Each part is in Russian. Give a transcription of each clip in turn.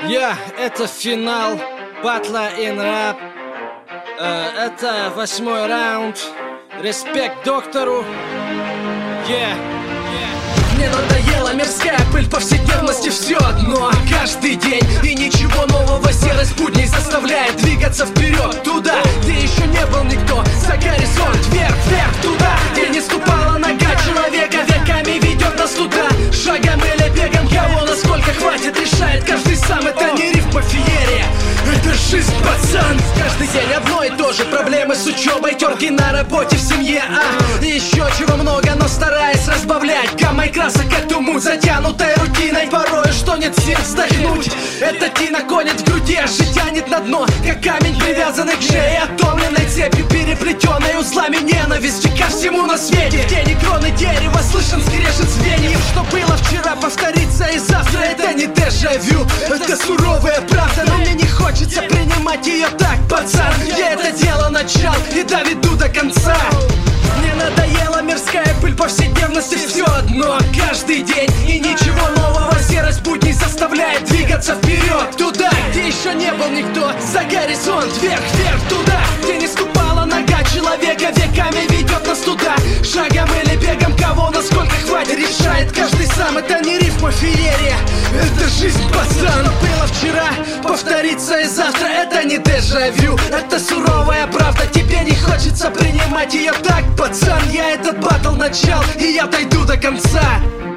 Это финал батла in rap. Это 8-й раунд. Респект доктору. Мне надоела мирская пыль повседневности, все одно каждый день. И ничего нового, серость будней заставляет двигаться вперед, туда, где еще не был никто. За горизонт, вверх, вверх, туда, где не ступала нога человека, веками ведет нас туда. Шагом или бегом, кого насколько хватит, решает каждый сам. Это не рифма, феерия, это жизнь, пацан. Каждый день одно и то же, проблемы с учебой, терки на работе, в семье, и еще чего много, но стараясь разбавлять гаммой красок эту муть, затянутой рутиной. Порой что нет сил вздохнуть, эта тина конит в груди, аж и тянет на дно, как камень, привязанный к шее, оттомленной цепью, переплетенной узлами ненависти ко всему на свете. В тени кроны дерева слышен скрежет звеньев. Что было вчера, повторится и завтра. Это не дежавю, это суровая правда, но мне не хочется принимать ее так, пацан. Я это дело начал и доведу до конца. Мне надоела мирская пыль повседневности, все одно каждый день. И ничего нового, серость будней заставляет двигаться вперед, туда, где еще не был никто. За горизонт, вверх, вверх, туда, где не ступала нога человека, веками ведет нас туда. Шагом или бегом, кого насколько хватит, решает каждый сам. Это не рифма, феерия, это жизнь, пацан. Было вчера, повторится и завтра. Это не дежавю, это суровая правда. Тебе не хочется принимать ее так, пацан. Я этот батл начал, и я дойду до конца.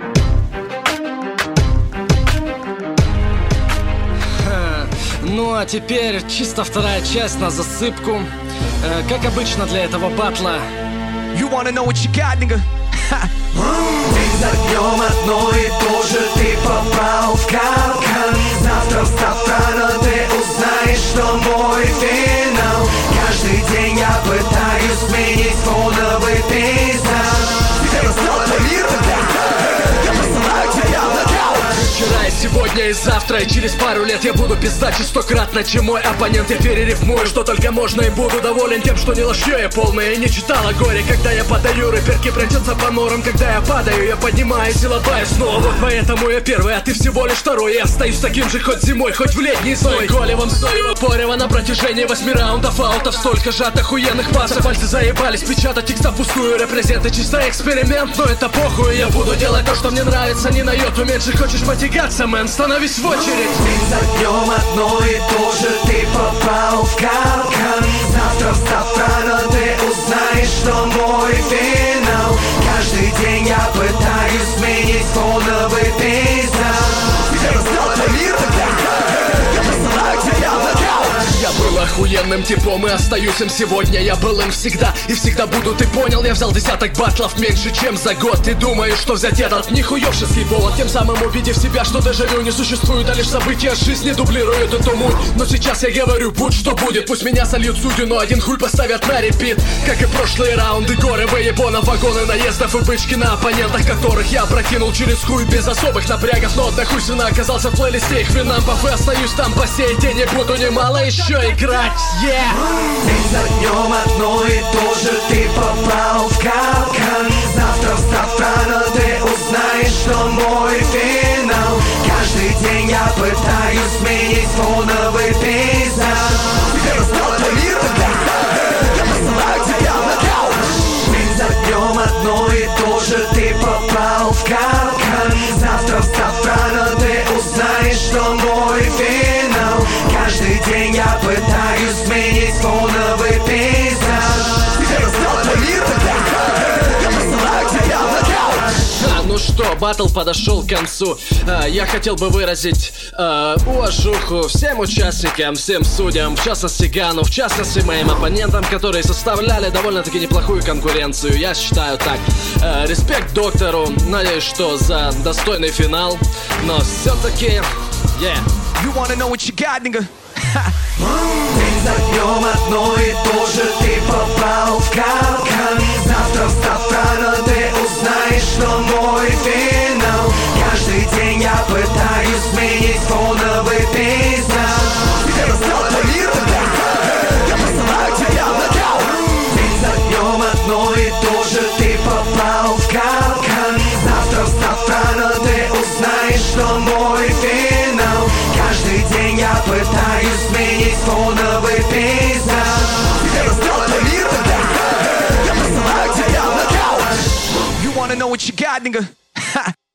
Ну а теперь чисто вторая часть на засыпку. Как обычно для этого батла. You wanna know what you got, nigga? День за днем одно и то же, ты попал в капкан. Завтра встав рано, ты узнаешь, что мой финал. Каждый день я пытаюсь сменить фоновый пейзаж. Ты раздал твой мир, я посылаю тебя в нокаут. Вчера и сегодня и завтра, и через пару лет я буду пиздачить стократно, чем мой оппонент. Я перерифмую, что только можно, и буду доволен тем, что не ложью я полная. И не читала горе, когда я подаю. Рэперки прячутся по норам, когда я падаю. Я поднимаюсь и лобаю снова. Вот поэтому я первый, а ты всего лишь второй. Я остаюсь таким же хоть зимой, хоть в летний зной. Голевом стоево порево на протяжении 8 раундов аутов. Столько же от охуенных пасов. Пальцы заебались печатать текста впустую. Репрезенты чисто эксперимент, но это похуй. Я буду делать то, что мне нравится, не на йоту. Меньше хочешь потягаться, мэн, становись в очередь. День за днем одно и то же, ты попал в капкан. Завтра встав рано, ты узнаешь, что мой финал. Каждый день я пытаюсь сменить фоновый пейзаж. Я раздал твой мир, я посылаю тебя в нокаут. Я был охуенным типом и остаюсь им сегодня. Я был им всегда и всегда буду, ты понял? Я взял десяток батлов меньше, чем за год. Ты думаешь, что взять этот нихуевший повод, тем самым убедив себя, что дежавю не существует, а лишь события жизни дублируют эту муть. Но сейчас я говорю, будь что будет. Пусть меня сольют судью, но один хуй поставят на репит. Как и прошлые раунды, горы выебонов, вагоны наездов и бычки на оппонентах, которых я прокинул через хуй без особых напрягов. Но однохуйственно оказался в плейлисте их винампов и остаюсь там по сей день. Не буду немало еще играть, День за днем одно и то же, ты попал в капкан. Завтра встав рано, ты узнаешь, что мой финал. Каждый день я пытаюсь сменить фоновый пейзаж. Я раздал твой мир, я посылаю тебя в нокаут. День за днем одно и то же, ты попал в капкан. Завтра встав рано, ты узнаешь, что мой финал. Каждый день я пытаюсь сменить фоновый пейзаж. Я раздал твой мир, я посылаю тебя в нокаут. Ну что, батл подошел к концу. Я хотел бы выразить уважуху всем участникам, всем судьям, в частности Гану, в частности моим оппонентам, которые составляли довольно-таки неплохую конкуренцию. Я считаю так. Респект доктору. Надеюсь, что за достойный финал. Но все-таки, You wanna know what you got, nigga? День за днем одно и то же, ты попал в капкан. Завтра встав рано, ты узнаешь, что мой финал. Каждый день я пытаюсь сменить фоновый пейзаж. Я раздал твой мир, я посылаю тебя в нокаут. День за днем одно и то же, ты попал в капкан. Завтра встав рано, ты узнаешь, что мой финал. Каждый день день я пытаюсь сменить фоновый пейзаж. Тебе настал твой мир тогда. Я посылаю тебя на couch. You wanna know what you got, nigga?